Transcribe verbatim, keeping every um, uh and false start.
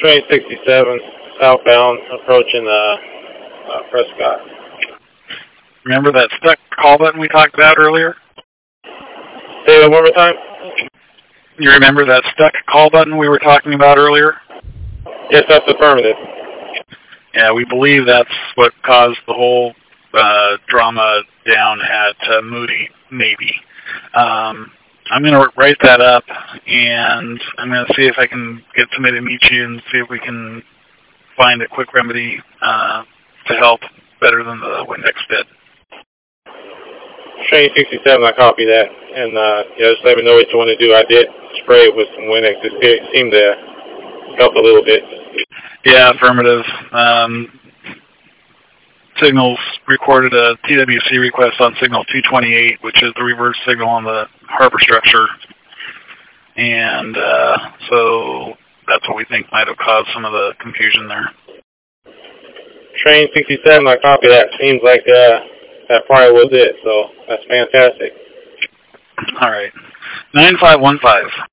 Train sixty-seven, southbound, approaching uh, uh, Prescott. Remember that stuck call button we talked about earlier? Say that one more time? You remember that stuck call button we were talking about earlier? Yes, that's affirmative. Yeah, we believe that's what caused the whole uh, drama down at uh, Moody Navy. Um, I'm going to write that up, and I'm going to see if I can get somebody to meet you and see if we can find a quick remedy uh, to help better than the Windex did. Train sixty-seven, I copy that. And uh, yeah, just let me know what you want to do. I did spray it with some Windex. It seemed to help a little bit. Yeah, affirmative. Um, Signals recorded a T W C request on signal two twenty-eight, which is the reverse signal on the harbor structure. And uh, so that's what we think might have caused some of the confusion there. Train sixty-seven, I copy that. Seems like uh, that probably was it, so that's fantastic. All right. nine five one five.